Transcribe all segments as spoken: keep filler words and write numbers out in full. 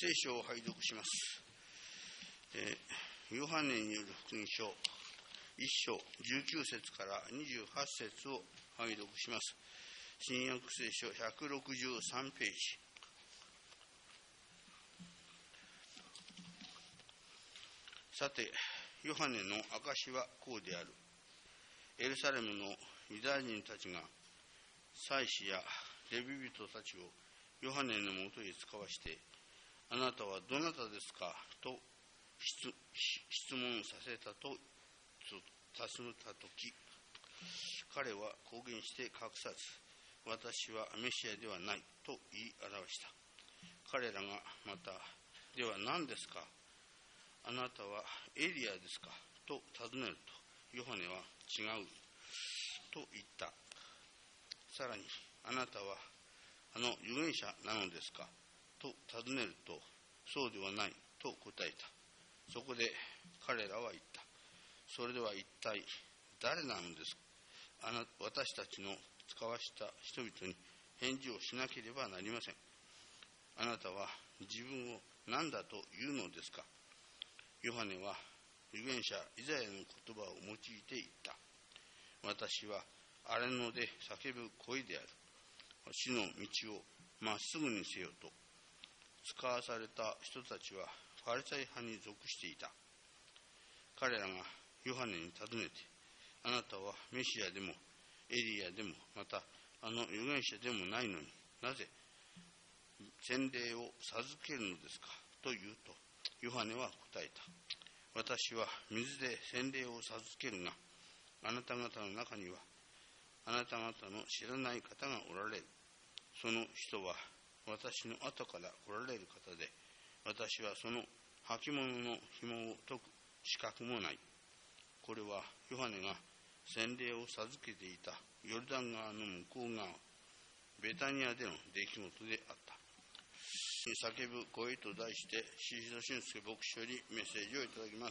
聖書を拝読します。えー、ヨハネによる福音書いっ章じゅうきゅう節からにじゅうはち節を拝読します。新約聖書ひゃくろくじゅうさんページ。さて、ヨハネの証はこうである。エルサレムのユダヤ人たちが祭司やレビ人たちをヨハネのもとへ使わして、あなたはどなたですかと 質, 質問させたと尋ねたとき、彼は公言して隠さず、私はメシアではないと言い表した。彼らがまた、では何ですか、あなたはエリアですかと尋ねると、ヨハネは違うと言った。さらに、あなたはあの預言者なのですかと尋ねると、そうではないと答えた。そこで彼らは言った。それでは一体誰なのですか。あな私たちの使わした人々に返事をしなければなりません。あなたは自分を何だと言うのですか。ヨハネは預言者イザヤの言葉を用いて言った。私は荒野で叫ぶ声である。死の道をまっすぐにせよと。使わされた人たちはファリサイ派に属していた。彼らがヨハネに尋ねて、あなたはメシアでもエリアでもまたあの預言者でもないのに、なぜ洗礼を授けるのですかと言うと、ヨハネは答えた。私は水で洗礼を授けるが、あなた方の中にはあなた方の知らない方がおられる。その人は私の後から来られる方で、私はその履物の紐を解く資格もない。これはヨハネが洗礼を授けていたヨルダン川の向こう側、ベタニアでの出来事であった。叫ぶ声と題して、宍戸俊介牧師よりメッセージをいただきます。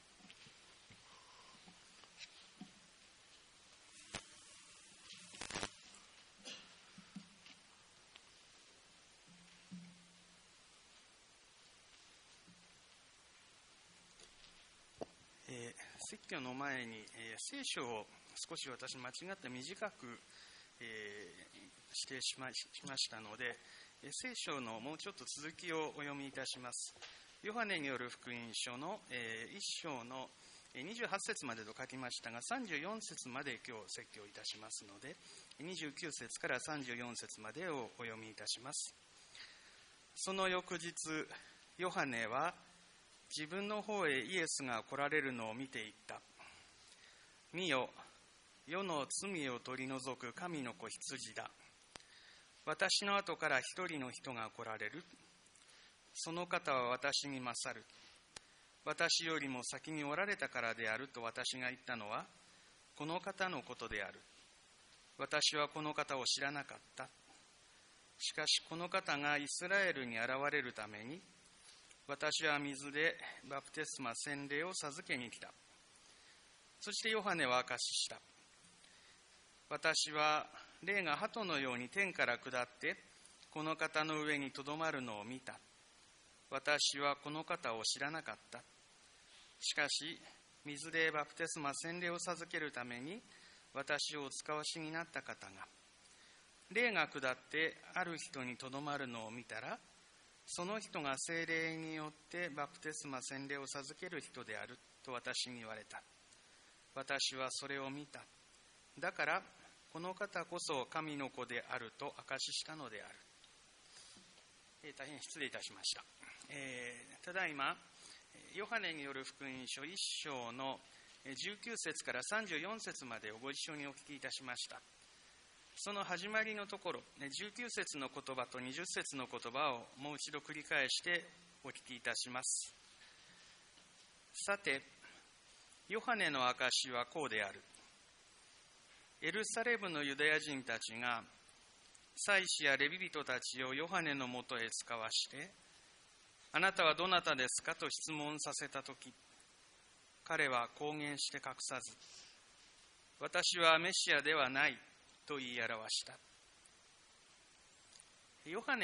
えー、説教の前に、えー、聖書を少し私間違って短く、えー、指定しま、しましたので、えー、聖書のもうちょっと続きをお読みいたします。ヨハネによる福音書の、えー、いっ章のにじゅうはち節までと書きましたが、さんじゅうよん節まで今日説教いたしますので、にじゅうきゅう節からさんじゅうよん節までをお読みいたします。その翌日、ヨハネは自分の方へイエスが来られるのを見ていった。見よ、世の罪を取り除く神の子羊だ。私の後から一人の人が来られる。その方は私に勝る。私よりも先におられたからであると私が言ったのは、この方のことである。私はこの方を知らなかった。しかしこの方がイスラエルに現れるために、私は水でバプテスマ洗礼を授けに来た。そしてヨハネは証しした。私は霊が鳩のように天から下ってこの方の上にとどまるのを見た。私はこの方を知らなかった。しかし水でバプテスマ洗礼を授けるために私をお使わしになった方が、霊が下ってある人にとどまるのを見たら、その人が聖霊によってバプテスマ洗礼を授ける人であると私に言われた。私はそれを見た。だからこの方こそ神の子であると証ししたのである。えー、大変失礼いたしました。えー、ただいまヨハネによる福音書いっ章のじゅうきゅう節からさんじゅうよん節までをご一緒にお聞きいたしました。その始まりのところ、じゅうきゅう節の言葉とにじゅっ節の言葉をもう一度繰り返してお聞きいたします。さて、ヨハネの証はこうである。エルサレムのユダヤ人たちが祭司やレビ人たちをヨハネのもとへ使わして、あなたはどなたですかと質問させたとき、彼は公言して隠さず、私はメシアではないと言い表した。ヨハネ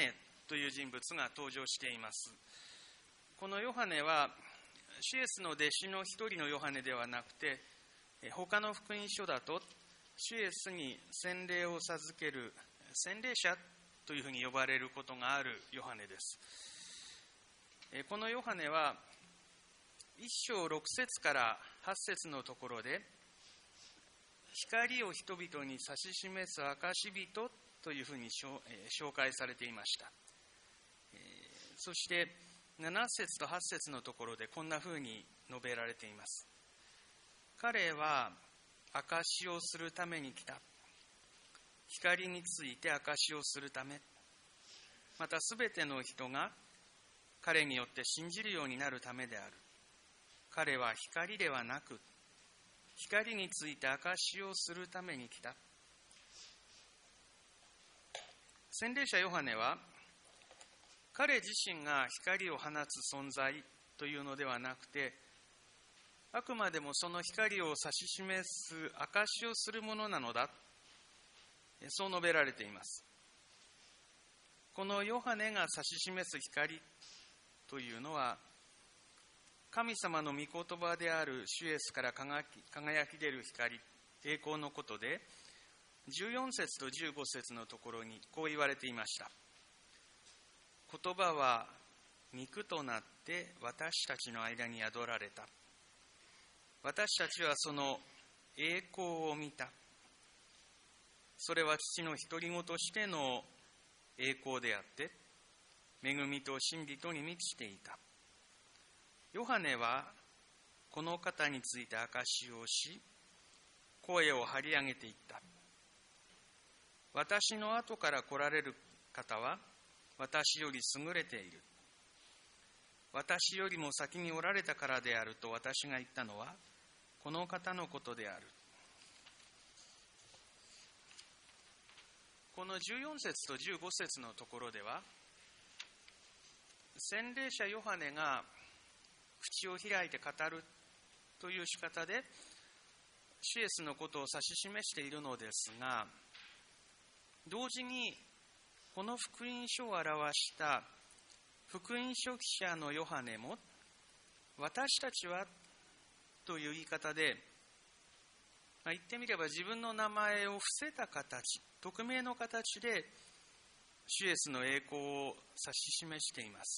という人物が登場しています。このヨハネは主イエスの弟子の一人のヨハネではなくて、他の福音書だと主イエスに洗礼を授ける洗礼者というふうに呼ばれることがあるヨハネです。このヨハネは一章六節から八節のところで、光を人々に指し示す証人というふうに紹介されていました。そして七節と八節のところでこんなふうに述べられています。彼は証しをするために来た。光について証しをするため、またすべての人が彼によって信じるようになるためである。彼は光ではなく、光について証しをするために来た。洗礼者ヨハネは、彼自身が光を放つ存在というのではなくて、あくまでもその光を指し示す証しをするものなのだ、そう述べられています。このヨハネが指し示す光というのは、神様の御言葉である主イエスから輝き、輝き出る光、栄光のことで、じゅうよん節とじゅうご節のところにこう言われていました。言葉は肉となって私たちの間に宿られた。私たちはその栄光を見た。それは父の独り子としての栄光であって、恵みと真理とに満ちていた。ヨハネはこの方について証しをし、声を張り上げていった。私の後から来られる方は私より優れている。私よりも先におられたからであると私が言ったのは、この方のことである。このじゅうよん節とじゅうご節のところでは、洗礼者ヨハネが口を開いて語るという仕方で、主イエスのことを指し示しているのですが、同時にこの福音書を表した福音書記者のヨハネも、私たちはという言い方で、まあ、言ってみれば自分の名前を伏せた形、匿名の形で主イエスの栄光を指し示しています。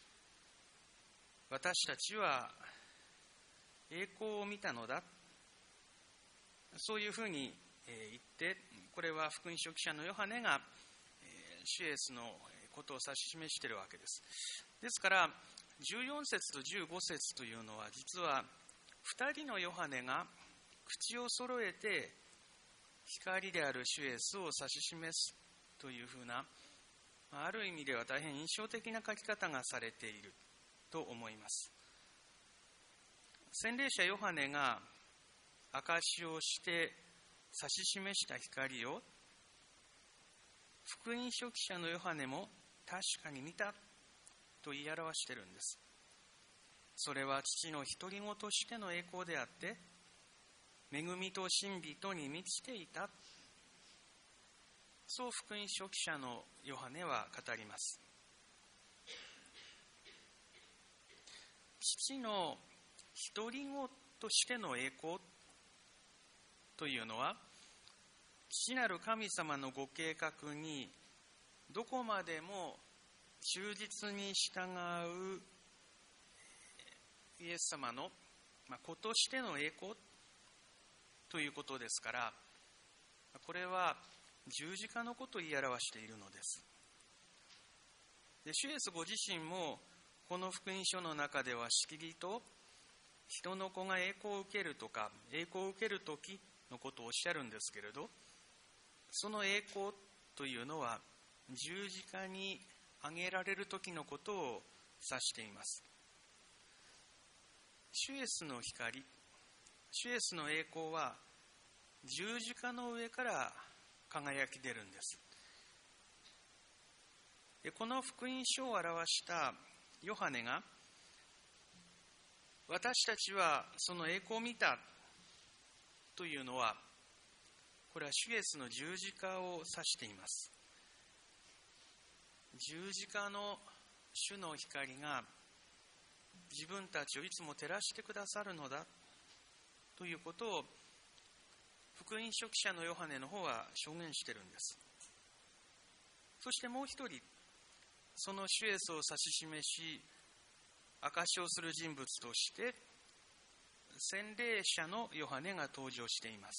私たちは栄光を見たのだ、そういうふうに言って、これは福音書記者のヨハネが主イエスのことを指し示しているわけです。ですからじゅうよん節とじゅうご節というのは、実はふたりのヨハネが口を揃えて光である主イエスを指し示すというふうな、ある意味では大変印象的な書き方がされていると思います。洗礼者ヨハネが証しをして指し示した光を、福音書記者のヨハネも確かに見たと言い表しているんです。それは父の独り子としての栄光であって、恵みと真理とに満ちていた、そう福音書記者のヨハネは語ります。父の独り子としての栄光というのは、父なる神様のご計画にどこまでも忠実に従うイエス様の子としての栄光ということですから、これは十字架のことを言い表しているのです。で、主イエスご自身もこの福音書の中ではしきりと、人の子が栄光を受けるとか栄光を受けるときのことをおっしゃるんですけれど、その栄光というのは十字架に挙げられる時のことを指しています。主イエスの光、主イエスの栄光は十字架の上から輝き出るんです。で、この福音書を表したヨハネが、私たちはその栄光を見たというのは、これは主イエスの十字架を指しています。 十字架の主の光が自分たちをいつも照らしてくださるのだということを福音書記者のヨハネの方は証言しているんです。そしてもう一人、その主イエスを指し示し証しをする人物として洗礼者のヨハネが登場しています。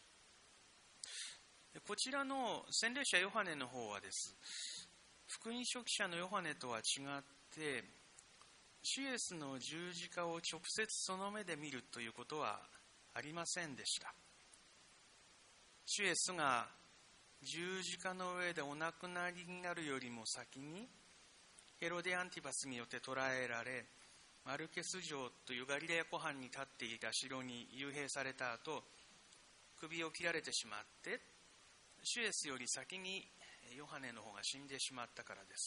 こちらの洗礼者ヨハネの方はです、福音書記者のヨハネとは違って主イエスの十字架を直接その目で見るということはありませんでした。主イエスが十字架の上でお亡くなりになるよりも先にヘロデ・アンティパスによって捕らえられ、マルケス城というガリレア湖畔に立っていた城に幽閉された後、首を切られてしまって主イエスより先にヨハネの方が死んでしまったからです。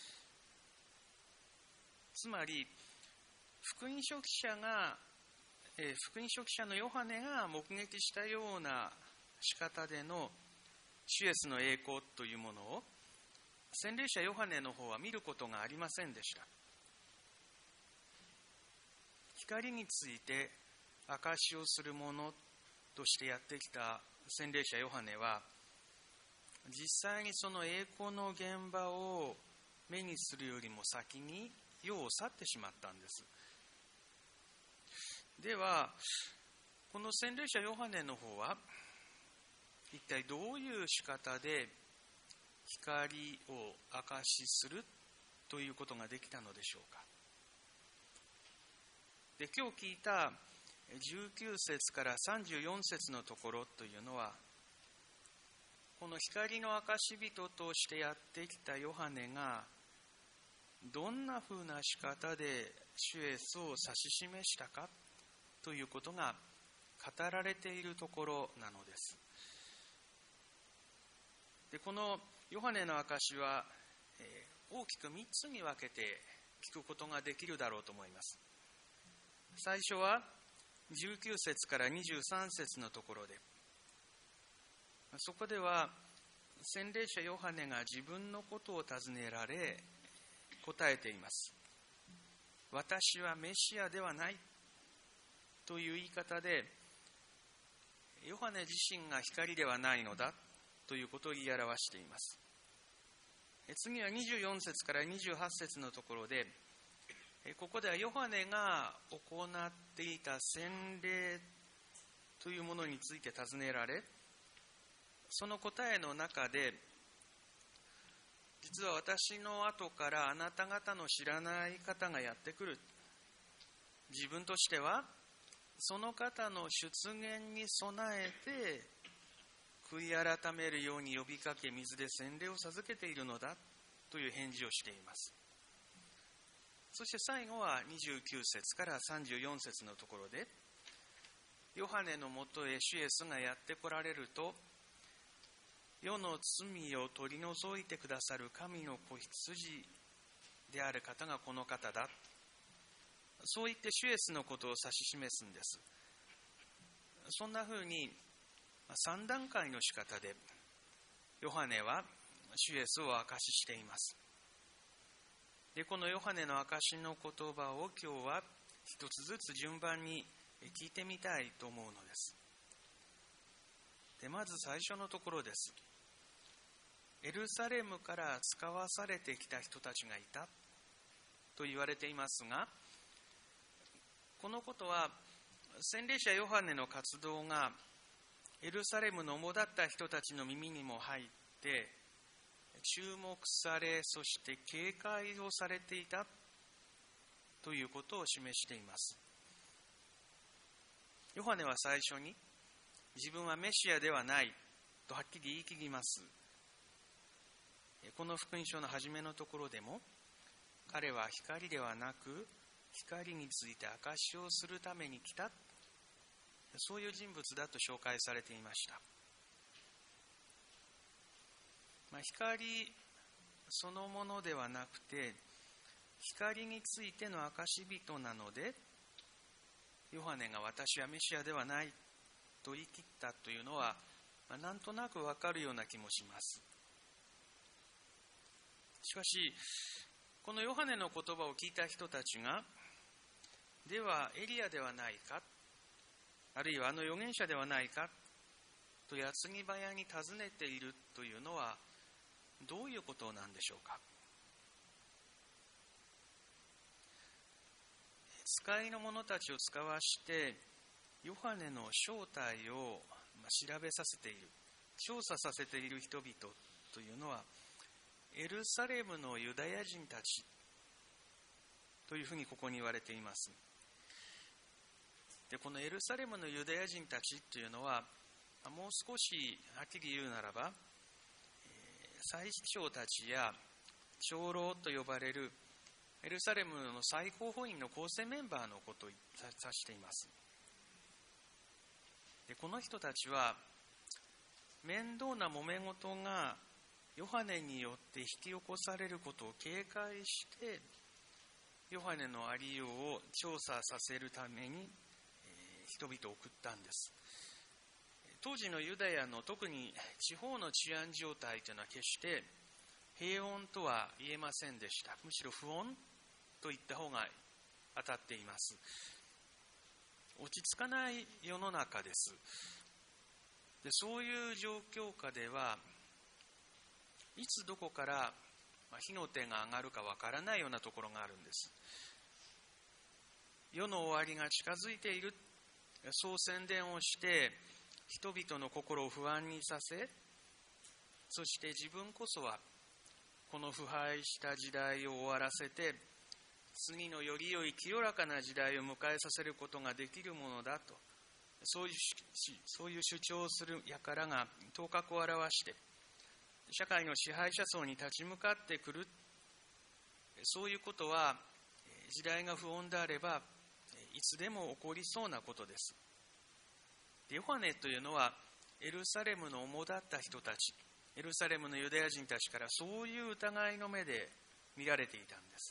つまり福音書記者が、えー、福音書記者のヨハネが目撃したような仕方での主イエスの栄光というものを洗礼者ヨハネの方は見ることがありませんでした。光について証しをするものとしてやってきた洗礼者ヨハネは、実際にその栄光の現場を目にするよりも先に世を去ってしまったんです。ではこの洗礼者ヨハネの方は一体どういう仕方で光を証しするということができたのでしょうか。で、今日聞いたじゅうきゅう節からさんじゅうよん節のところというのは、この光の証人としてやってきたヨハネがどんなふうな仕方で主イエスを指し示したかということが語られているところなのです。で、このヨハネの証は、えー、大きくみっつに分けて聞くことができるだろうと思います。最初はじゅうきゅう節からにじゅうさん節のところで、そこでは洗礼者ヨハネが自分のことを尋ねられ答えています。私はメシアではないという言い方で、ヨハネ自身が光ではないのだということを言い表しています。次はにじゅうよん節からにじゅうはち節のところで、ここではヨハネが行っていた洗礼というものについて尋ねられ、その答えの中で、実は私の後からあなた方の知らない方がやってくる。自分としてはその方の出現に備えて悔い改めるように呼びかけ、水で洗礼を授けているのだという返事をしています。そして最後はにじゅうきゅう節からさんじゅうよん節のところで、ヨハネのもとへ主イエスがやって来られると、世の罪を取り除いてくださる神の子羊である方がこの方だ、そう言って主イエスのことを指し示すんです。そんなふうにさん段階の仕方でヨハネは主イエスを証ししています。で、このヨハネの証しの言葉を今日は一つずつ順番に聞いてみたいと思うのです。で、まず最初のところです。エルサレムから使わされてきた人たちがいたと言われていますが、このことは洗礼者ヨハネの活動がエルサレムの主だった人たちの耳にも入って注目され、そして警戒をされていたということを示しています。ヨハネは最初に自分はメシアではないとはっきり言い切ります。この福音書の初めのところでも、彼は光ではなく光について証しをするために来た、そういう人物だと紹介されていました。まあ、光そのものではなくて光についての証人なので、ヨハネが私はメシアではないと言い切ったというのは、まあ、なんとなくわかるような気もします。 しかし、このヨハネの言葉を聞いた人たちが、ではエリアではないか、あるいはあの預言者ではないかと矢継ぎ早に尋ねているというのはどういうことなんでしょうか。使いの者たちを使わしてヨハネの正体を調べさせている、調査させている人々というのはエルサレムのユダヤ人たちというふうにここに言われています。で、このエルサレムのユダヤ人たちというのは、もう少しはっきり言うならば、祭司長たちや長老と呼ばれるエルサレムの最高法院の構成メンバーのことを指しています。で、この人たちは面倒な揉め事がヨハネによって引き起こされることを警戒してヨハネのありようを調査させるために人々を送ったんです。当時のユダヤの特に地方の治安状態というのは決して平穏とは言えませんでした。むしろ不穏と言った方が当たっています。落ち着かない世の中です。で、そういう状況下ではいつどこから火の手が上がるかわからないようなところがあるんです。世の終わりが近づいている、そう宣伝をして人々の心を不安にさせ、そして自分こそはこの腐敗した時代を終わらせて次のより良い清らかな時代を迎えさせることができるものだと、そういう、そういう主張をする輩が頭角を現して社会の支配者層に立ち向かってくる。そういうことは時代が不穏であればいつでも起こりそうなことです。ヨハネというのはエルサレムの主だった人たち、エルサレムのユダヤ人たちからそういう疑いの目で見られていたんです。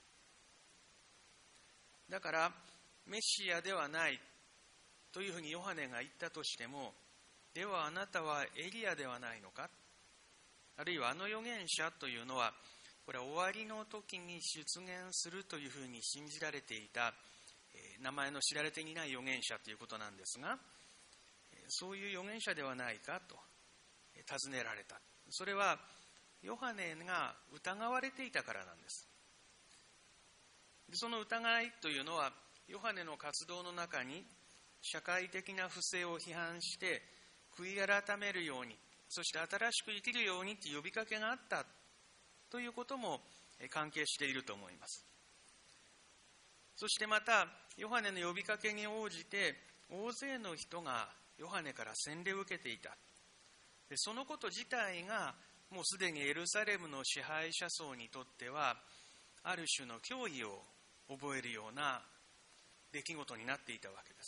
だからメシアではないというふうにヨハネが言ったとしても、ではあなたはエリアではないのか、あるいはあの預言者というのはこれは終わりの時に出現するというふうに信じられていた、えー、名前の知られていない預言者ということなんですが、そういう預言者ではないかと尋ねられた。それはヨハネが疑われていたからなんです。その疑いというのはヨハネの活動の中に社会的な不正を批判して悔い改めるように、そして新しく生きるようにという呼びかけがあったということも関係していると思います。そしてまたヨハネの呼びかけに応じて大勢の人がヨハネから洗礼を受けていた。で、そのこと自体がもうすでにエルサレムの支配者層にとってはある種の脅威を覚えるような出来事になっていたわけです。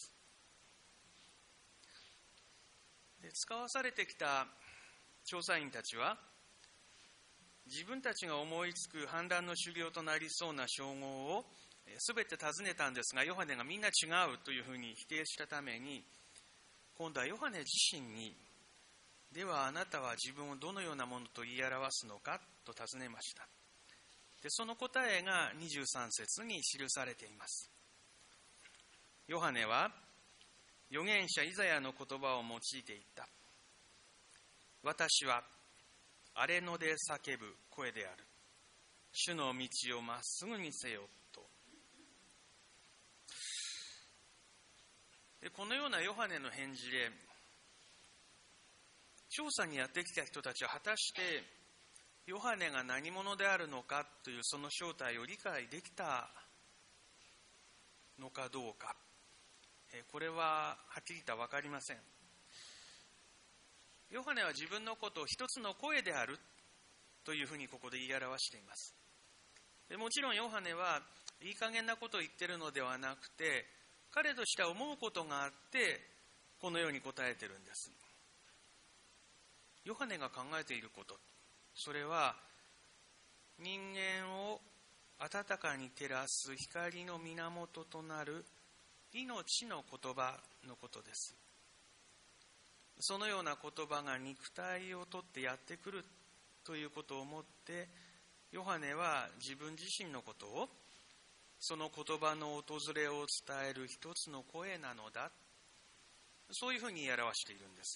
で、使わされてきた調査員たちは自分たちが思いつく反乱の修行となりそうな称号を全て尋ねたんですが、ヨハネがみんな違うというふうに否定したために、今度はヨハネ自身に、ではあなたは自分をどのようなものと言い表すのかと尋ねました。で、その答えがにじゅうさん節に記されています。ヨハネは預言者イザヤの言葉を用いて言った。私は荒れ野で叫ぶ声である。主の道をまっすぐにせよと。で、このようなヨハネの返事で調査にやってきた人たちは果たしてヨハネが何者であるのかというその正体を理解できたのかどうか、これははっきりとは分かりません。ヨハネは自分のことを一つの声であるというふうにここで言い表しています。で、もちろんヨハネはいい加減なことを言っているのではなくて、彼としては思うことがあってこのように答えているんです。ヨハネが考えていること、それは人間を温かに照らす光の源となる命の言葉のことです。そのような言葉が肉体をとってやってくるということをもってヨハネは自分自身のことを、その言葉の訪れを伝える一つの声なのだ、そういうふうに言い表しているんです。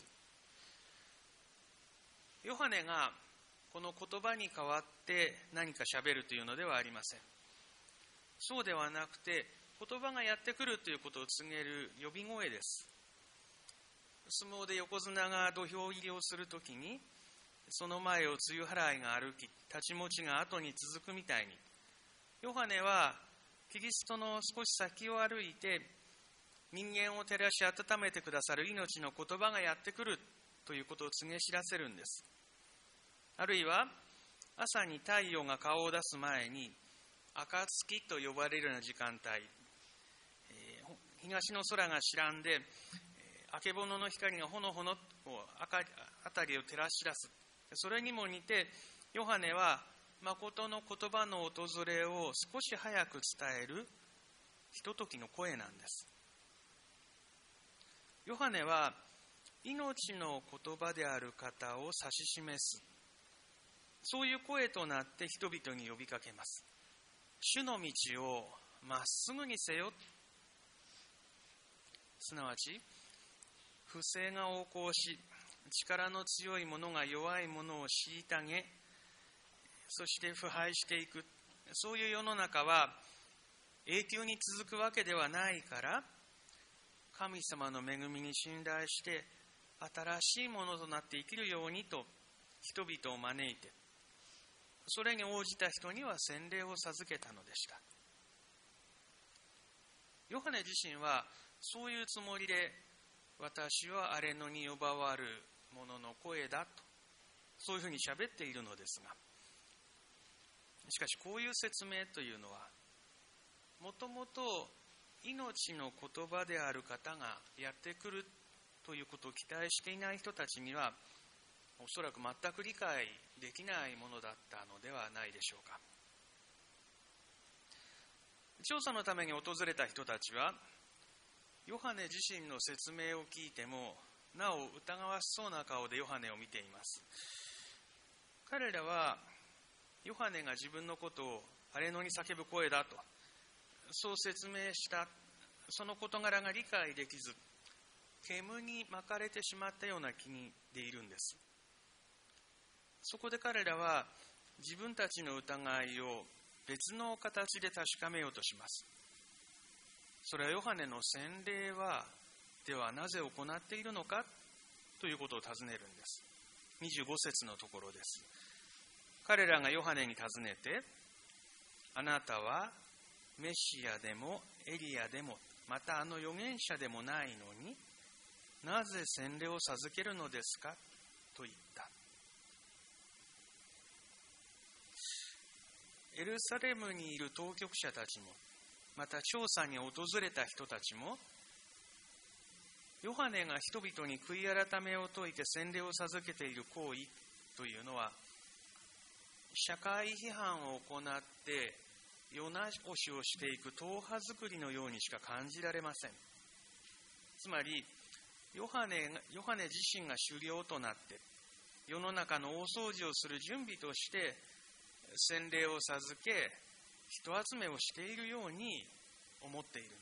ヨハネがこの言葉に代わって何か喋るというのではありません。そうではなくて、言葉がやってくるということを告げる呼び声です。相撲で横綱が土俵入りをするときに、その前を露払いが歩き、太刀持ちが後に続くみたいに、ヨハネはキリストの少し先を歩いて、人間を照らし温めてくださる命の言葉がやってくるということを告げ知らせるんです。あるいは朝に太陽が顔を出す前に、暁と呼ばれるような時間帯、えー、東の空が白んで、えー、あけぼのの光がほのほのと辺りを照らし出す。それにも似て、ヨハネは誠の言葉の訪れを少し早く伝えるひとときの声なんです。ヨハネは命の言葉である方を指し示す、そういう声となって人々に呼びかけます。主の道をまっすぐにせよ。すなわち、不正が横行し、力の強い者が弱い者を虐げ、そして腐敗していく、そういう世の中は永久に続くわけではないから、神様の恵みに信頼して新しいものとなって生きるようにと人々を招いて、それに応じた人には洗礼を授けたのでした。ヨハネ自身はそういうつもりで、私は荒れ野に呼ばわる者の声だと、そういうふうに喋っているのですが、しかしこういう説明というのは、もともと命の言葉である方がやってくるということを期待していない人たちには、おそらく全く理解できないものだったのではないでしょうか。調査のために訪れた人たちは、ヨハネ自身の説明を聞いてもなお疑わしそうな顔でヨハネを見ています。彼らはヨハネが自分のことを荒れ野に叫ぶ声だとそう説明したその事柄が理解できず、煙に巻かれてしまったような気でいるんです。そこで彼らは自分たちの疑いを別の形で確かめようとします。それはヨハネの洗礼はではなぜ行っているのかということを尋ねるんです。にじゅうご節のところです。彼らがヨハネに尋ねて、あなたはメシアでもエリアでもまたあの預言者でもないのに、なぜ洗礼を授けるのですかと言った。エルサレムにいる当局者たちも、また調査に訪れた人たちも、ヨハネが人々に悔い改めを説いて洗礼を授けている行為というのは、社会批判を行って世直しをしていく党派作りのようにしか感じられません。つまりヨハネ、ヨハネ自身が首領となって世の中の大掃除をする準備として洗礼を授け人集めをしているように思っているんです。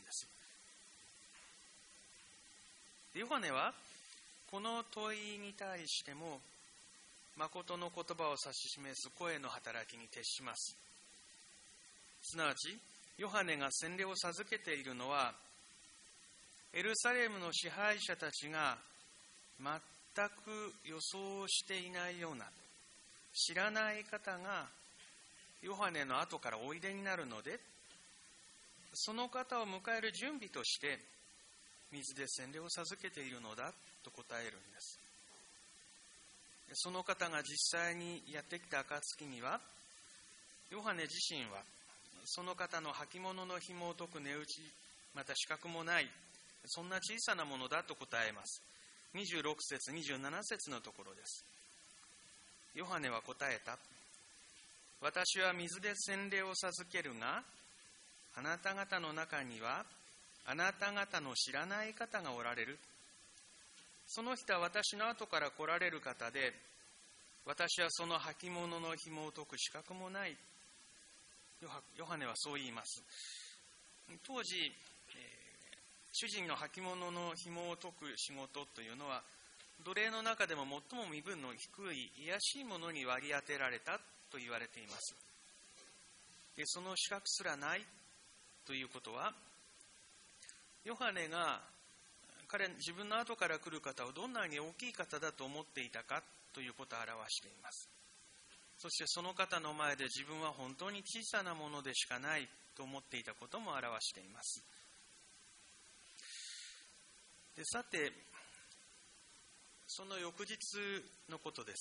ヨハネはこの問いに対しても誠の言葉を指し示す声の働きに徹します。すなわちヨハネが洗礼を授けているのは、エルサレムの支配者たちが全く予想していないような知らない方がヨハネの後からおいでになるので、その方を迎える準備として水で洗礼を授けているのだと答えるんです。その方が実際にやってきた暁には、ヨハネ自身はその方の履物の紐を解く値打ち、また資格もない、そんな小さなものだと答えます。にじゅうろく節、にじゅうなな節のところです。ヨハネは答えた。私は水で洗礼を授けるが、あなた方の中にはあなた方の知らない方がおられる。その人は私の後から来られる方で、 私はその履物の紐を解く資格もない。ヨハネはそう言います。当時、えー、主人の履物の紐を解く仕事というのは、奴隷の中でも最も身分の低い卑しいものに割り当てられたと言われています。で、その資格すらないということは、ヨハネが彼自分の後から来る方をどんなに大きい方だと思っていたかということを表しています。そしてその方の前で自分は本当に小さなものでしかないと思っていたことも表しています。で、さて、その翌日のことです。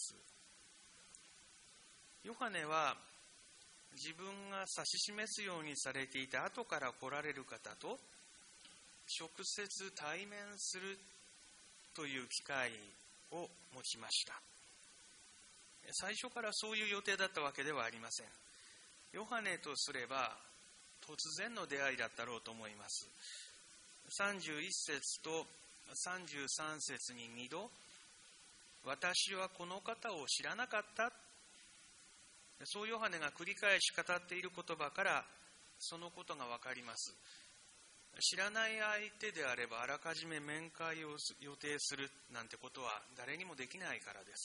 ヨハネは自分が指し示すようにされていた後から来られる方と直接対面するという機会を持ちました。最初からそういう予定だったわけではありません。ヨハネとすれば突然の出会いだったろうと思います。さんじゅういっ節とさんじゅうさん節ににど、私はこの方を知らなかった。そうヨハネが繰り返し語っている言葉からそのことがわかります。知らない相手であればあらかじめ面会を予定するなんてことは誰にもできないからです。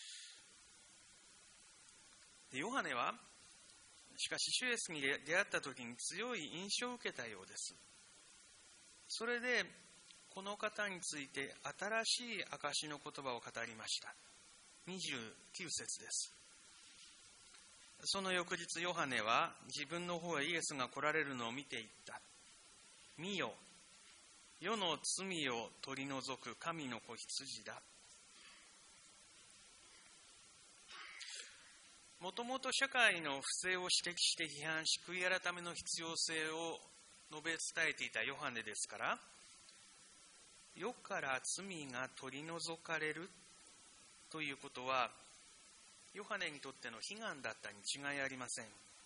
で、ヨハネはしかし主イエスに出会った時に強い印象を受けたようです。それでこの方について新しい証の言葉を語りました。にじゅうきゅう節です。その翌日ヨハネは自分の方へイエスが来られるのを見ていった。見よ、世の罪を取り除く神の子羊だ。もともと社会の不正を指摘して批判し、悔い改めの必要性を述べ伝えていたヨハネですから、世から罪が取り除かれるということは、ヨハネにとっての悲願だったに違いありません。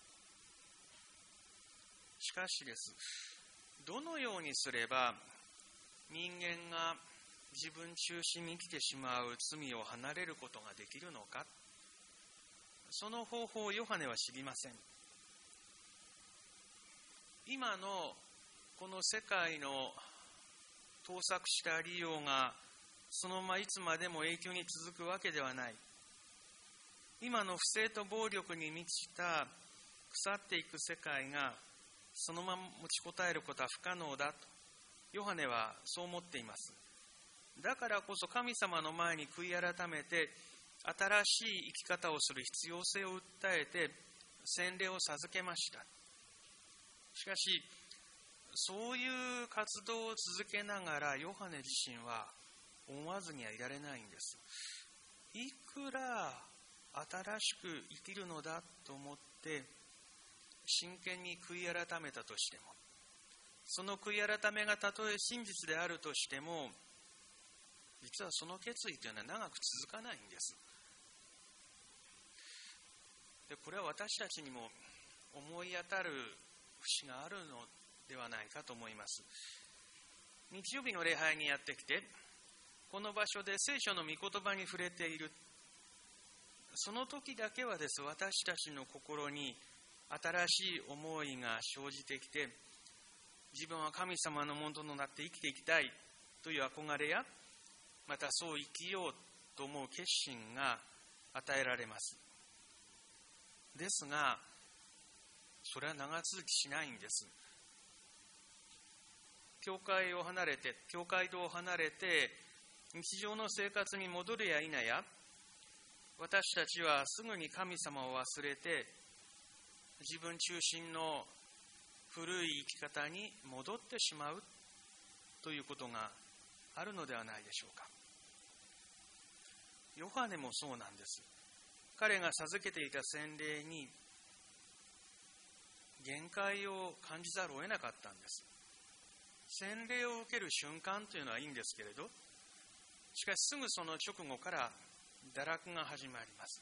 しかしです、どのようにすれば人間が自分中心に生きてしまう罪を離れることができるのか、その方法をヨハネは知りません。今のこの世界の盗作した利用がそのままいつまでも永久に続くわけではない。今の不正と暴力に満ちた腐っていく世界がそのまま持ちこたえることは不可能だとヨハネはそう思っています。だからこそ神様の前に悔い改めて新しい生き方をする必要性を訴えて洗礼を授けました。しかしそういう活動を続けながらヨハネ自身は思わずにはいられないんです。いくら新しく生きるのだと思って真剣に悔い改めたとしても、その悔い改めがたとえ真実であるとしても、実はその決意というのは長く続かないんです。で、これは私たちにも思い当たる節があるのではないかと思います。日曜日の礼拝にやってきて、この場所で聖書の御言葉に触れている。その時だけはです、私たちの心に新しい思いが生じてきて、自分は神様のものとなって生きていきたいという憧れや、またそう生きようと思う決心が与えられます。ですが、それは長続きしないんです。教会を離れて、教会堂を離れて、日常の生活に戻るや否や、私たちはすぐに神様を忘れて、自分中心の古い生き方に戻ってしまうということがあるのではないでしょうか。ヨハネもそうなんです。彼が授けていた洗礼に限界を感じざるを得なかったんです。洗礼を受ける瞬間というのはいいんですけれど、しかしすぐその直後から堕落が始まります。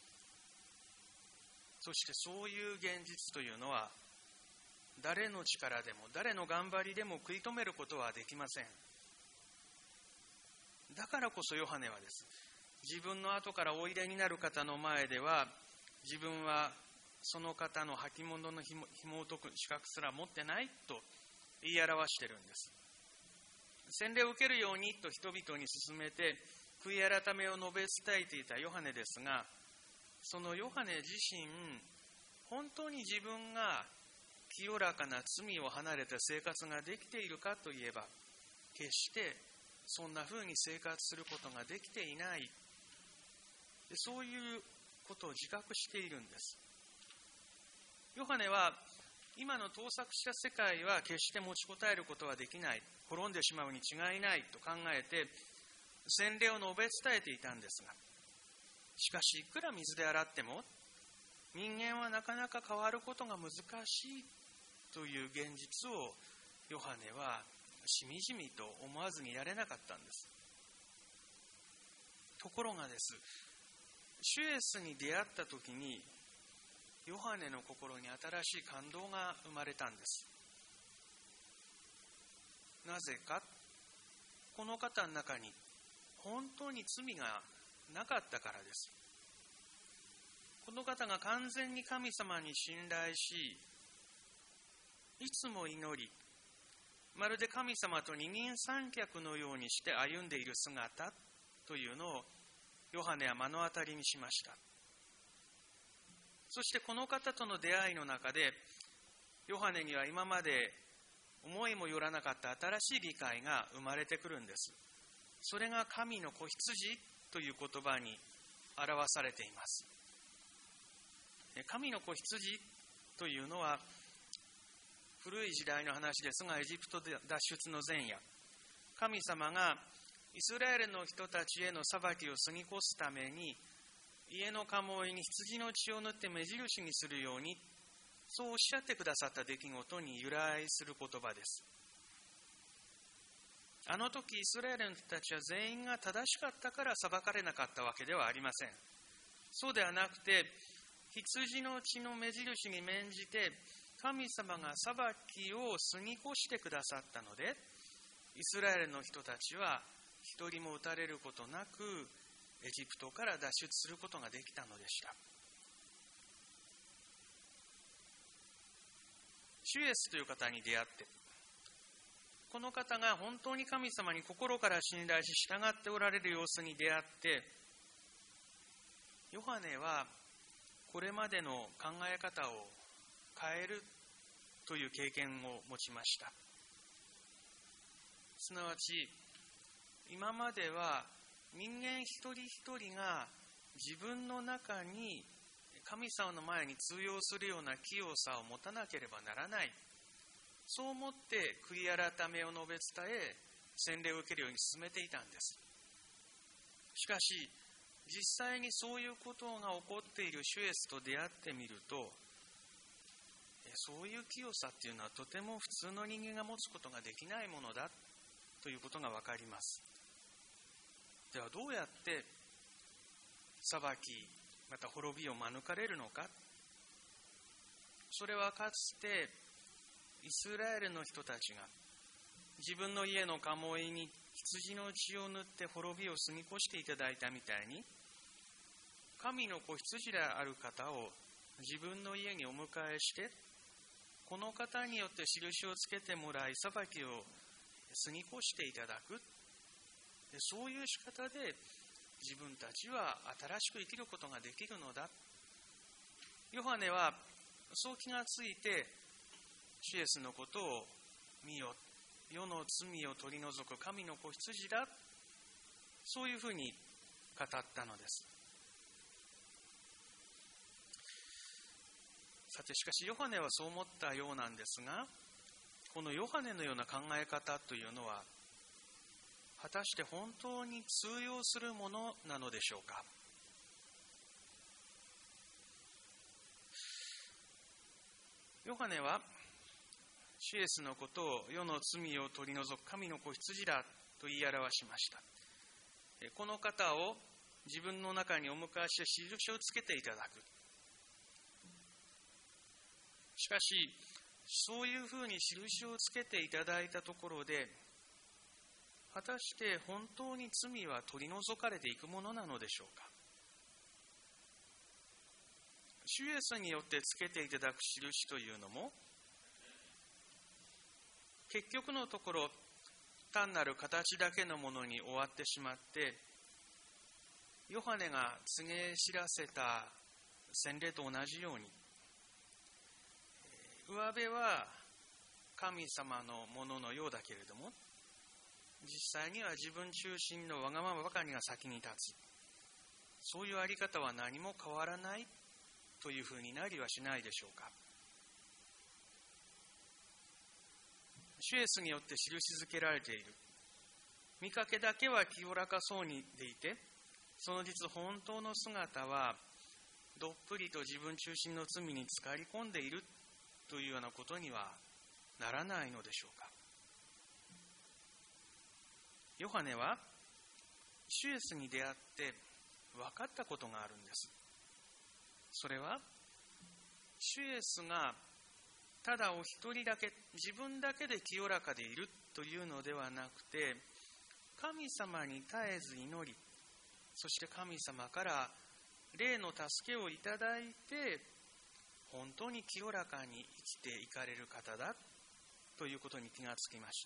そしてそういう現実というのは誰の力でも誰の頑張りでも食い止めることはできません。だからこそヨハネはです、 自分の後からおいでになる方の前では、自分はその方の履物の紐を解く資格すら持ってないと言い表しているんです。洗礼を受けるようにと人々に勧めて悔い改めを述べ伝えていたヨハネですが、そのヨハネ自身、本当に自分が清らかな罪を離れた生活ができているかといえば、決してそんな風に生活することができていない。そういうことを自覚しているんです。ヨハネは今の盗作した世界は決して持ちこたえることはできない、滅んでしまうに違いないと考えて洗礼を述べ伝えていたんですが、しかしいくら水で洗っても人間はなかなか変わることが難しいという現実をヨハネはしみじみと思わずにいられなかったんです。ところがです、主イエスに出会った時にヨハネの心に新しい感動が生まれたんです。なぜか、この方の中に本当に罪がなかったからです。この方が完全に神様に信頼し、いつも祈り、まるで神様と二人三脚のようにして歩んでいる姿というのをヨハネは目の当たりにしました。そしてこの方との出会いの中で、ヨハネには今まで思いもよらなかった新しい理解が生まれてくるんです。それが神の子羊という言葉に表されています。神の子羊というのは古い時代の話ですが、エジプト脱出の前夜、神様がイスラエルの人たちへの裁きを過ぎ越すために、家の鴨居に羊の血を塗って目印にするように、そうおっしゃってくださった出来事に由来する言葉です。あの時イスラエルの人たちは全員が正しかったから裁かれなかったわけではありません。そうではなくて、羊の血の目印に免じて神様が裁きを過ぎ越してくださったので、イスラエルの人たちは一人も撃たれることなくエジプトから脱出することができたのでした。主イエスという方に出会って、この方が本当に神様に心から信頼し従っておられる様子に出会って、ヨハネはこれまでの考え方を変えるという経験を持ちました。すなわち、今までは人間一人一人が自分の中に神様の前に通用するような清さを持たなければならない、そう思って悔い改めを述べ伝え、洗礼を受けるように進めていたんです。しかし実際にそういうことが起こっている主イエスと出会ってみると、そういう清さっていうのはとても普通の人間が持つことができないものだということが分かります。ではどうやって裁きまた滅びを免れるのか。それはかつてイスラエルの人たちが自分の家の鴨居に羊の血を塗って滅びを過ぎ越していただいたみたいに、神の子羊である方を自分の家にお迎えして、この方によって印をつけてもらい裁きを過ぎ越していただく。そういう仕方で自分たちは新しく生きることができるのだ。ヨハネはそう気がついて、主イエスのことを見よ、世の罪を取り除く神の子羊だ、そういうふうに語ったのです。さてしかしヨハネはそう思ったようなんですが、このヨハネのような考え方というのは果たして本当に通用するものなのでしょうか。ヨハネは主イエスのことを世の罪を取り除く神の子羊だと言い表しました。この方を自分の中にお迎えして印をつけていただく。しかしそういうふうに印をつけていただいたところで、 果たして本当に罪は取り除かれていくものなのでしょうか。主イエスによってつけていただく印というのも、結局のところ単なる形だけのものに終わってしまって、ヨハネが告げ知らせた洗礼と同じように、上辺は神様のもののようだけれども、実際には自分中心のわがままばかりが先に立つ、そういうあり方は何も変わらないというふうになりはしないでしょうか。主イエスによって印づけられている見かけだけは清らかそうにでいて、その実本当の姿はどっぷりと自分中心の罪に浸かり込んでいるというようなことにはならないのでしょうか。ヨハネは主イエスに出会って分かったことがあるんです。それは主イエスがただお一人だけ、自分だけで清らかでいるというのではなくて、神様に絶えず祈り、そして神様から霊の助けをいただいて、本当に清らかに生きていかれる方だということに気がつきました。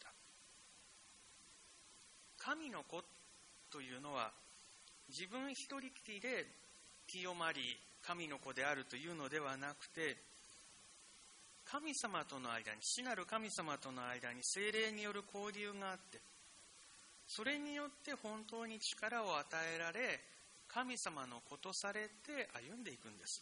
神の子というのは、自分一人きりで清まり神の子であるというのではなくて、神様との間に、父なる神様との間に聖霊による交流があって、それによって本当に力を与えられ、神様の子とされて歩んでいくんです。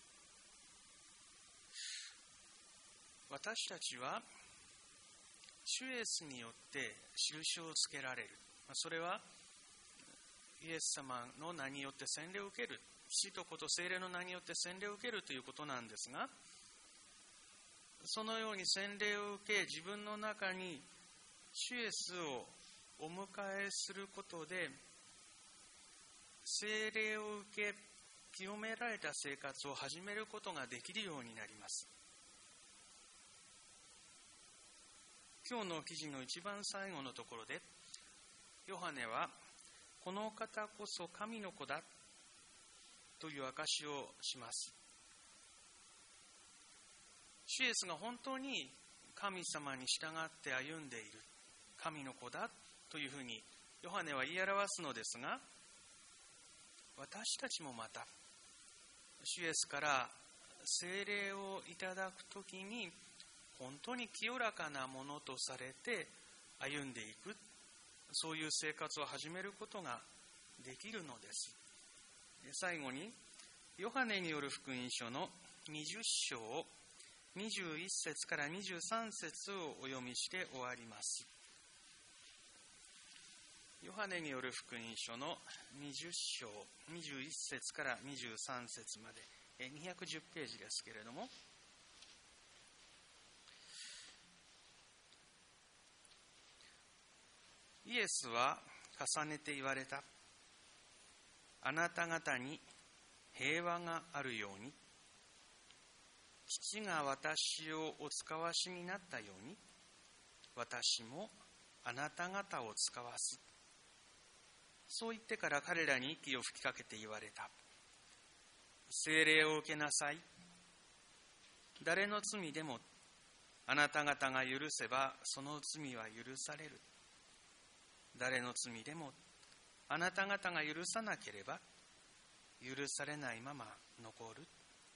私たちは主イエスによって印をつけられる。それはイエス様の名によって洗礼を受ける、父と子と聖霊の名によって洗礼を受けるということなんですが、そのように洗礼を受け、自分の中に主イエスをお迎えすることで、聖霊を受け清められた生活を始めることができるようになります。今日の記事の一番最後のところで、ヨハネはこの方こそ神の子だという証しをします。主イエスが本当に神様に従って歩んでいる神の子だというふうにヨハネは言い表すのですが、私たちもまた主イエスから聖霊をいただくときに、本当に清らかなものとされて歩んでいく、そういう生活を始めることができるのです。最後にヨハネによる福音書のにじゅっ章にじゅういっ節からにじゅうさん節をお読みして終わります。ヨハネによる福音書のにじゅっ章にじゅういっ節からにじゅうさん節までにひゃくじゅうページですけれども、イエスは重ねて言われた。あなた方に平和があるように、父が私をお使わしになったように、私もあなた方を使わす。そう言ってから彼らに息を吹きかけて言われた。聖霊を受けなさい。誰の罪でもあなた方が許せばその罪は許される。誰の罪でもあなた方が許さなければ許されないまま残る。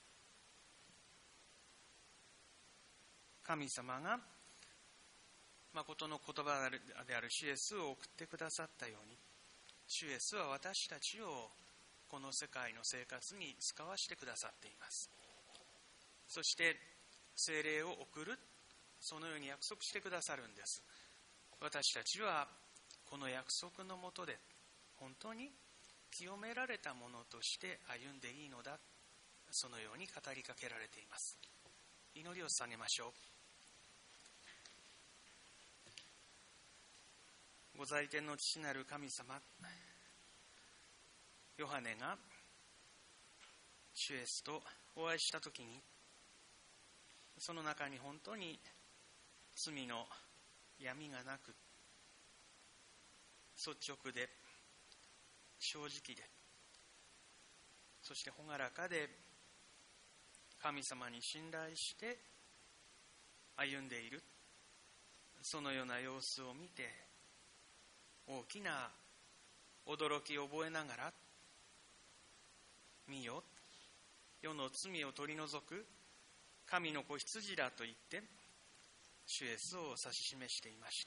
神様が誠の言葉である主イエスを送ってくださったように、主イエスは私たちをこの世界の生活に使わせてくださっています。そして聖霊を送る、そのように約束してくださるんです。私たちはこの約束のもとで本当に清められたものとして歩んでいいのだ、そのように語りかけられています。祈りを捧げましょう。ご在天の父なる神様、ヨハネが主イエスとお会いしたときに、その中に本当に罪の闇がなく、 率直で正直で、そして朗らかで神様に信頼して歩んでいる、そのような様子を見て大きな驚きを覚えながら、見よ、世の罪を取り除く神の子羊だと言って主イエスを指し示していました。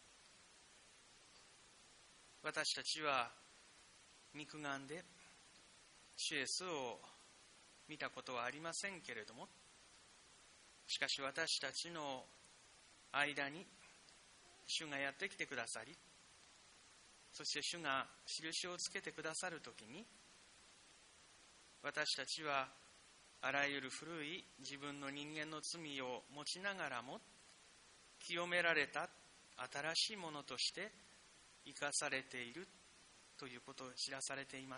私たちは肉眼で主イエスを見たことはありませんけれども、しかし私たちの間に主がやってきてくださり、そして主が印をつけてくださるときに、私たちはあらゆる古い自分の人間の罪を持ちながらも、清められた新しいものとして生かされているということを知らされています。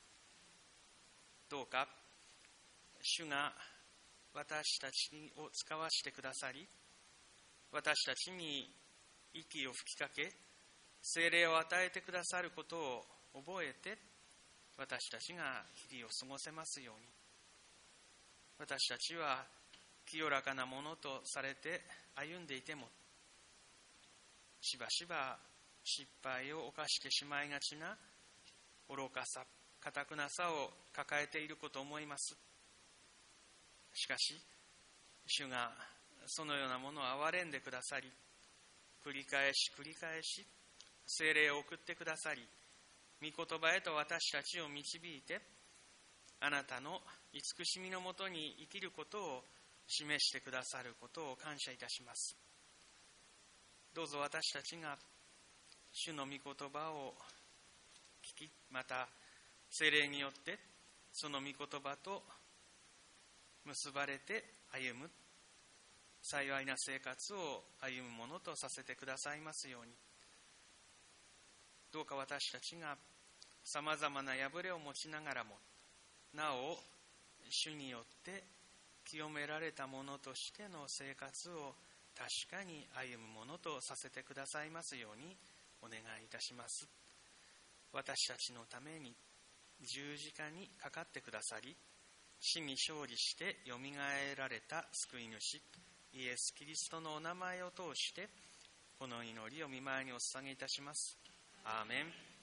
どうか主が私たちを使わしてくださり、私たちに息を吹きかけ、聖霊を与えてくださることを覚えて、私たちが日々を過ごせますように。私たちは清らかなものとされて歩んでいても、しばしば失敗を犯してしまいがちな愚かさ、堅くなさを抱えていることを思います。しかし主がそのようなものを憐れんでくださり、繰り返し繰り返し聖霊を送ってくださり、御言葉へと私たちを導いて、あなたの慈しみのもとに生きることを示してくださることを感謝いたします。どうぞ私たちが主の御言葉を聞き、また聖霊によってその御言葉と結ばれて歩む幸いな生活を歩むものとさせてくださいますように。どうか私たちがさまざまな破れを持ちながらも、なお主によって清められたものとしての生活を確かに歩むものとさせてくださいますようにお願いいたします。私たちのために十字架にかかってくださり、死に勝利してよみがえられた救い主イエス・キリストのお名前を通してこの祈りを御前にお捧げいたします。アーメン。